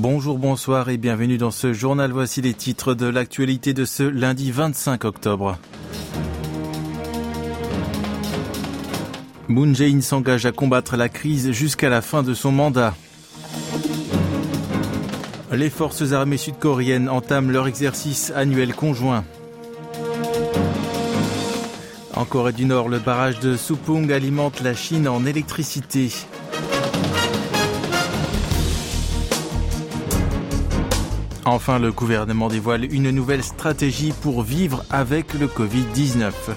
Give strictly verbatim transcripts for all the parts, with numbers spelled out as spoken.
Bonjour, bonsoir et bienvenue dans ce journal. Voici les titres de l'actualité de ce lundi vingt-cinq octobre. Moon Jae-in s'engage à combattre la crise jusqu'à la fin de son mandat. Les forces armées sud-coréennes entament leur exercice annuel conjoint. En Corée du Nord, le barrage de Supung alimente la Chine en électricité. Enfin, le gouvernement dévoile une nouvelle stratégie pour vivre avec le covid dix-neuf.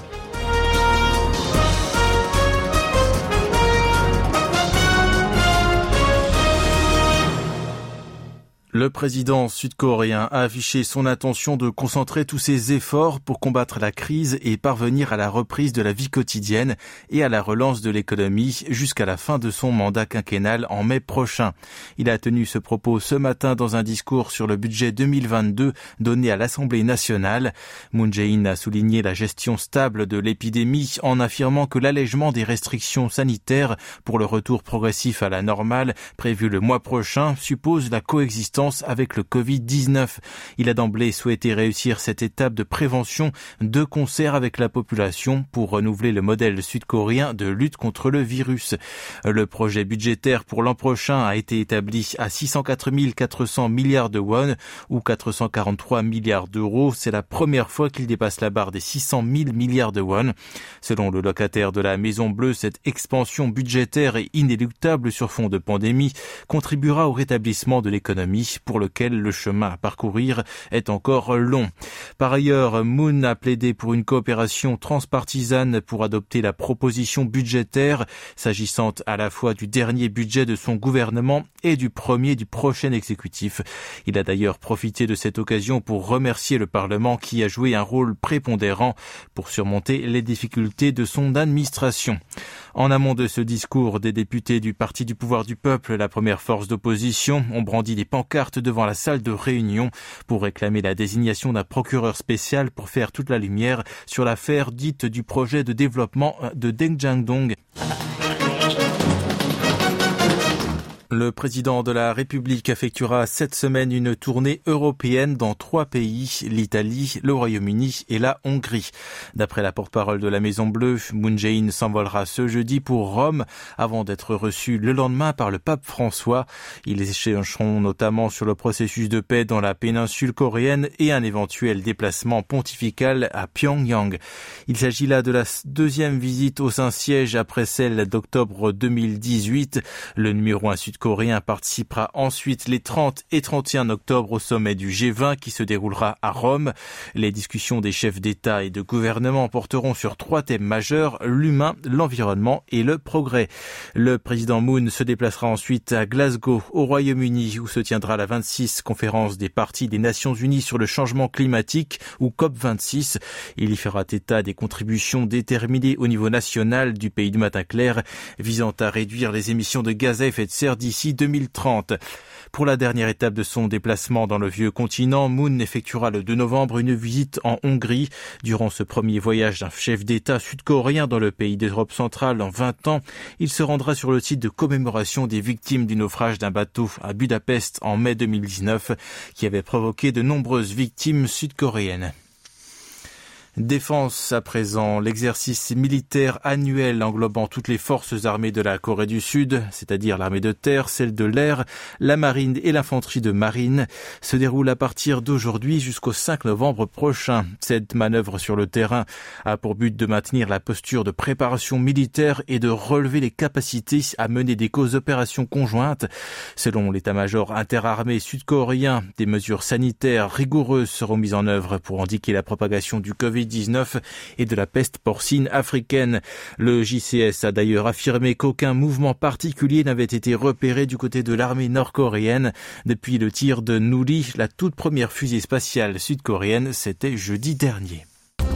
Le président sud-coréen a affiché son intention de concentrer tous ses efforts pour combattre la crise et parvenir à la reprise de la vie quotidienne et à la relance de l'économie jusqu'à la fin de son mandat quinquennal en mai prochain. Il a tenu ce propos ce matin dans un discours sur le budget deux mille vingt-deux donné à l'Assemblée nationale. Moon Jae-in a souligné la gestion stable de l'épidémie en affirmant que l'allègement des restrictions sanitaires pour le retour progressif à la normale prévu le mois prochain suppose la coexistence avec le covid dix-neuf. Il a d'emblée souhaité réussir cette étape de prévention de concert avec la population pour renouveler le modèle sud-coréen de lutte contre le virus. Le projet budgétaire pour l'an prochain a été établi à six cent quatre mille quatre cents milliards de won ou quatre cent quarante-trois milliards d'euros. C'est la première fois qu'il dépasse la barre des six cent mille milliards de won. Selon le locataire de la Maison Bleue, cette expansion budgétaire et inéluctable sur fond de pandémie contribuera au rétablissement de l'économie, pour lequel le chemin à parcourir est encore long. Par ailleurs, Moon a plaidé pour une coopération transpartisane pour adopter la proposition budgétaire, s'agissant à la fois du dernier budget de son gouvernement et du premier du prochain exécutif. Il a d'ailleurs profité de cette occasion pour remercier le Parlement qui a joué un rôle prépondérant pour surmonter les difficultés de son administration. En amont de ce discours, des députés du Parti du pouvoir du peuple, la première force d'opposition, ont brandi des pancartes devant la salle de réunion pour réclamer la désignation d'un procureur spécial pour faire toute la lumière sur l'affaire dite du projet de développement de Daejeon-dong. Le président de la République effectuera cette semaine une tournée européenne dans trois pays, l'Italie, le Royaume-Uni et la Hongrie. D'après la porte-parole de la Maison Bleue, Moon Jae-in s'envolera ce jeudi pour Rome avant d'être reçu le lendemain par le pape François. Ils échangeront notamment sur le processus de paix dans la péninsule coréenne et un éventuel déplacement pontifical à Pyongyang. Il s'agit là de la deuxième visite au Saint-Siège après celle d'octobre deux mille dix-huit. Le numéro un sud coréen participera ensuite les trente et trente et un octobre au sommet du G vingt qui se déroulera à Rome. Les discussions des chefs d'État et de gouvernement porteront sur trois thèmes majeurs, l'humain, l'environnement et le progrès. Le président Moon se déplacera ensuite à Glasgow, au Royaume-Uni, où se tiendra la vingt-sixième conférence des parties des Nations Unies sur le changement climatique, ou COP vingt-six. Il y fera état des contributions déterminées au niveau national du pays du matin clair, visant à réduire les émissions de gaz à effet de serre d'ici deux mille trente. Pour la dernière étape de son déplacement dans le vieux continent, Moon effectuera le deux novembre une visite en Hongrie. Durant ce premier voyage d'un chef d'État sud-coréen dans le pays d'Europe centrale en vingt ans, il se rendra sur le site de commémoration des victimes du naufrage d'un bateau à Budapest en mai deux mille dix-neuf, qui avait provoqué de nombreuses victimes sud-coréennes. Défense à présent, l'exercice militaire annuel englobant toutes les forces armées de la Corée du Sud, c'est-à-dire l'armée de terre, celle de l'air, la marine et l'infanterie de marine, se déroule à partir d'aujourd'hui jusqu'au cinq novembre prochain. Cette manœuvre sur le terrain a pour but de maintenir la posture de préparation militaire et de relever les capacités à mener des opérations conjointes. Selon l'état-major interarmé sud-coréen, des mesures sanitaires rigoureuses seront mises en œuvre pour endiguer la propagation du covid dix-neuf et de la peste porcine africaine. Le J C S a d'ailleurs affirmé qu'aucun mouvement particulier n'avait été repéré du côté de l'armée nord-coréenne depuis le tir de Nuri, la toute première fusée spatiale sud-coréenne, c'était jeudi dernier.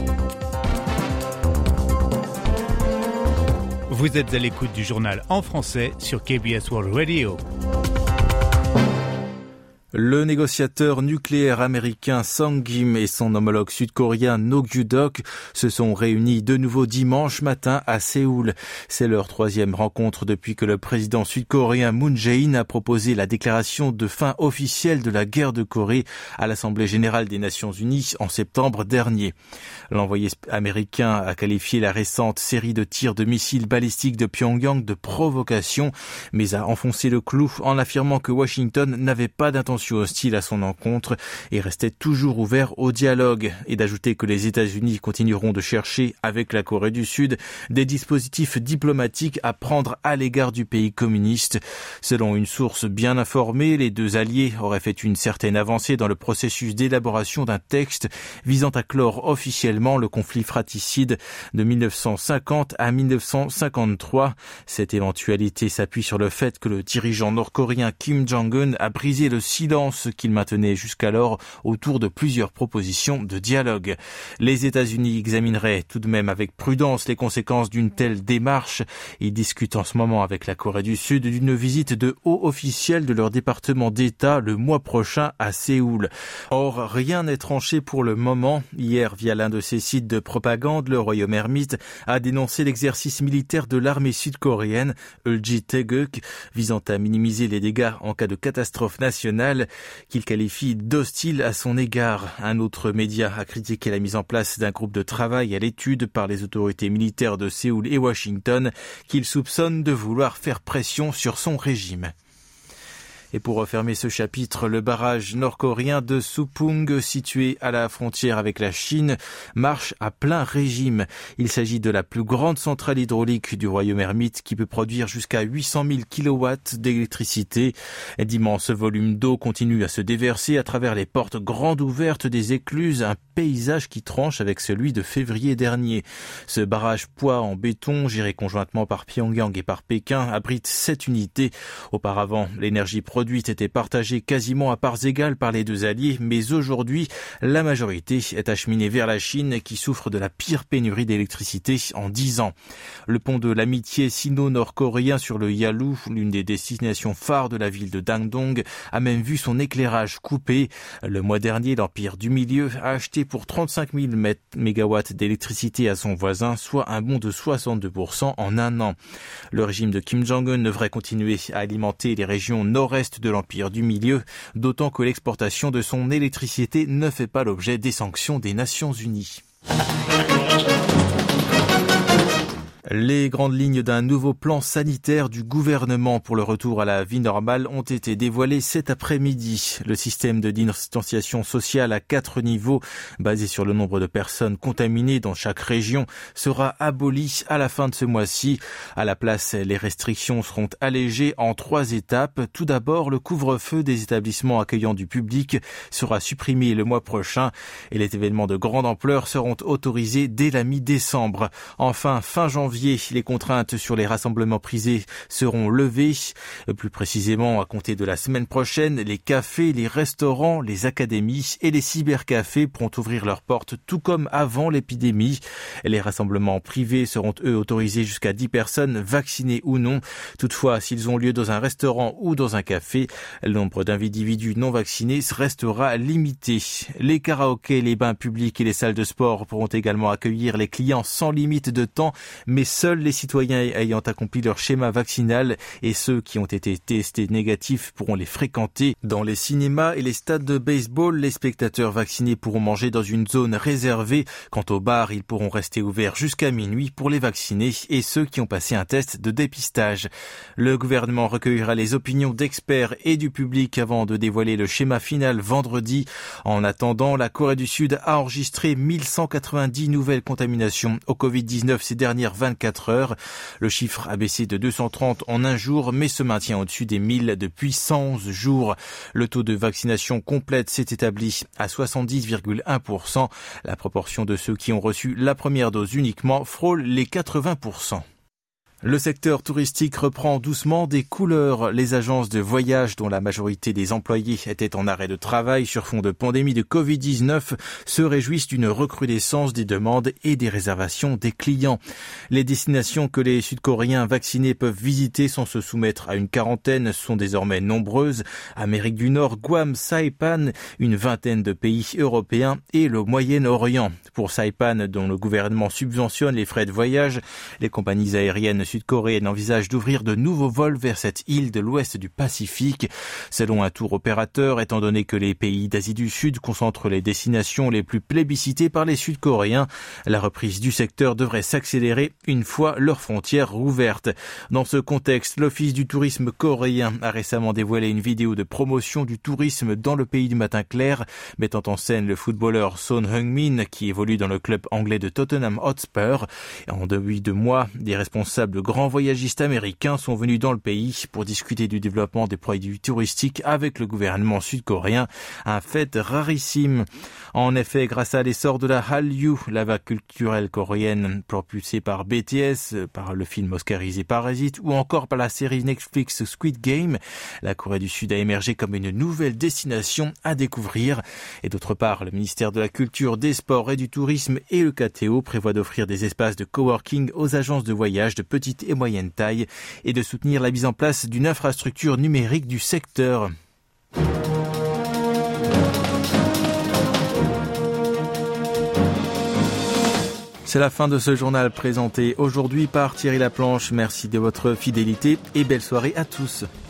Vous êtes à l'écoute du journal en français sur K B S World Radio. Le négociateur nucléaire américain Sung Kim et son homologue sud-coréen No Kyu-dok se sont réunis de nouveau dimanche matin à Séoul. C'est leur troisième rencontre depuis que le président sud-coréen Moon Jae-in a proposé la déclaration de fin officielle de la guerre de Corée à l'Assemblée générale des Nations unies en septembre dernier. L'envoyé américain a qualifié la récente série de tirs de missiles balistiques de Pyongyang de provocation, mais a enfoncé le clou en affirmant que Washington n'avait pas d'intention hostile à son encontre et restait toujours ouvert au dialogue, et d'ajouter que les États-Unis continueront de chercher avec la Corée du Sud des dispositifs diplomatiques à prendre à l'égard du pays communiste. Selon une source bien informée, les deux alliés auraient fait une certaine avancée dans le processus d'élaboration d'un texte visant à clore officiellement le conflit fratricide de mille neuf cent cinquante à mille neuf cent cinquante-trois. Cette éventualité s'appuie sur le fait que le dirigeant nord-coréen Kim Jong-un a brisé le silence qu'il maintenait jusqu'alors autour de plusieurs propositions de dialogue. Les États-Unis examineraient tout de même avec prudence les conséquences d'une telle démarche. Ils discutent en ce moment avec la Corée du Sud d'une visite de hauts officiels de leur département d'État le mois prochain à Séoul. Or, rien n'est tranché pour le moment. Hier, via l'un de ses sites de propagande, le royaume ermite a dénoncé l'exercice militaire de l'armée sud-coréenne, Ulji-taeguk, visant à minimiser les dégâts en cas de catastrophe nationale, qu'il qualifie d'hostile à son égard. Un autre média a critiqué la mise en place d'un groupe de travail à l'étude par les autorités militaires de Séoul et Washington, qu'il soupçonne de vouloir faire pression sur son régime. Et pour refermer ce chapitre, le barrage nord-coréen de Supung, situé à la frontière avec la Chine, marche à plein régime. Il s'agit de la plus grande centrale hydraulique du royaume ermite qui peut produire jusqu'à huit cent mille kilowatts d'électricité. D'immenses volumes d'eau continuent à se déverser à travers les portes grandes ouvertes des écluses, un paysage qui tranche avec celui de février dernier. Ce barrage poids en béton, géré conjointement par Pyongyang et par Pékin, abrite sept unités. Auparavant, l'énergie produite était partagée quasiment à parts égales par les deux alliés, mais aujourd'hui, la majorité est acheminée vers la Chine qui souffre de la pire pénurie d'électricité en dix ans. Le pont de l'amitié sino-nord-coréen sur le Yalu, l'une des destinations phares de la ville de Dandong, a même vu son éclairage coupé. Le mois dernier, l'Empire du Milieu a acheté pour trente-cinq mille mégawatts d'électricité à son voisin, soit un bond de soixante-deux pour cent en un an. Le régime de Kim Jong-un devrait continuer à alimenter les régions nord-est de l'Empire du Milieu, d'autant que l'exportation de son électricité ne fait pas l'objet des sanctions des Nations Unies. Les grandes lignes d'un nouveau plan sanitaire du gouvernement pour le retour à la vie normale ont été dévoilées cet après-midi. Le système de distanciation sociale à quatre niveaux, basé sur le nombre de personnes contaminées dans chaque région, sera aboli à la fin de ce mois-ci. À la place, les restrictions seront allégées en trois étapes. Tout d'abord, le couvre-feu des établissements accueillant du public sera supprimé le mois prochain et les événements de grande ampleur seront autorisés dès la mi-décembre. Enfin, fin janvier, les contraintes sur les rassemblements privés seront levées. Plus précisément, à compter de la semaine prochaine, les cafés, les restaurants, les académies et les cybercafés pourront ouvrir leurs portes tout comme avant l'épidémie. Les rassemblements privés seront eux autorisés jusqu'à dix personnes, vaccinées ou non. Toutefois, s'ils ont lieu dans un restaurant ou dans un café, le nombre d'individus non vaccinés restera limité. Les karaokés, les bains publics et les salles de sport pourront également accueillir les clients sans limite de temps, mais seuls les citoyens ayant accompli leur schéma vaccinal et ceux qui ont été testés négatifs pourront les fréquenter. Dans les cinémas et les stades de baseball, les spectateurs vaccinés pourront manger dans une zone réservée. Quant aux bars, ils pourront rester ouverts jusqu'à minuit pour les vaccinés et ceux qui ont passé un test de dépistage. Le gouvernement recueillera les opinions d'experts et du public avant de dévoiler le schéma final vendredi. En attendant, la Corée du Sud a enregistré mille cent quatre-vingt-dix nouvelles contaminations au covid dix-neuf ces dernières vingt-quatre heures. Le chiffre a baissé de deux cent trente en un jour, mais se maintient au-dessus des mille depuis cent onze jours. Le taux de vaccination complète s'est établi à soixante-dix virgule un pour cent. La proportion de ceux qui ont reçu la première dose uniquement frôle les quatre-vingts pour cent. Le secteur touristique reprend doucement des couleurs. Les agences de voyage, dont la majorité des employés étaient en arrêt de travail sur fond de pandémie de covid dix-neuf, se réjouissent d'une recrudescence des demandes et des réservations des clients. Les destinations que les Sud-Coréens vaccinés peuvent visiter sans se soumettre à une quarantaine sont désormais nombreuses. Amérique du Nord, Guam, Saipan, une vingtaine de pays européens et le Moyen-Orient. Pour Saipan, dont le gouvernement subventionne les frais de voyage, les compagnies aériennes sud-coréenne envisage d'ouvrir de nouveaux vols vers cette île de l'ouest du Pacifique. Selon un tour opérateur, étant donné que les pays d'Asie du Sud concentrent les destinations les plus plébiscitées par les Sud-Coréens, la reprise du secteur devrait s'accélérer une fois leurs frontières rouvertes. Dans ce contexte, l'Office du tourisme coréen a récemment dévoilé une vidéo de promotion du tourisme dans le pays du matin clair, mettant en scène le footballeur Son Heung-min qui évolue dans le club anglais de Tottenham Hotspur. En depuis deux mois, des responsables de grands voyagistes américains sont venus dans le pays pour discuter du développement des produits touristiques avec le gouvernement sud-coréen, un fait rarissime. En effet, grâce à l'essor de la Hallyu, la vague culturelle coréenne propulsée par B T S, par le film oscarisé Parasite ou encore par la série Netflix Squid Game, la Corée du Sud a émergé comme une nouvelle destination à découvrir. Et d'autre part, le ministère de la Culture, des Sports et du Tourisme et le K T O prévoient d'offrir des espaces de coworking aux agences de voyage de petite et moyenne taille et de soutenir la mise en place d'une infrastructure numérique du secteur. C'est la fin de ce journal présenté aujourd'hui par Thierry Laplanche. Merci de votre fidélité et belle soirée à tous.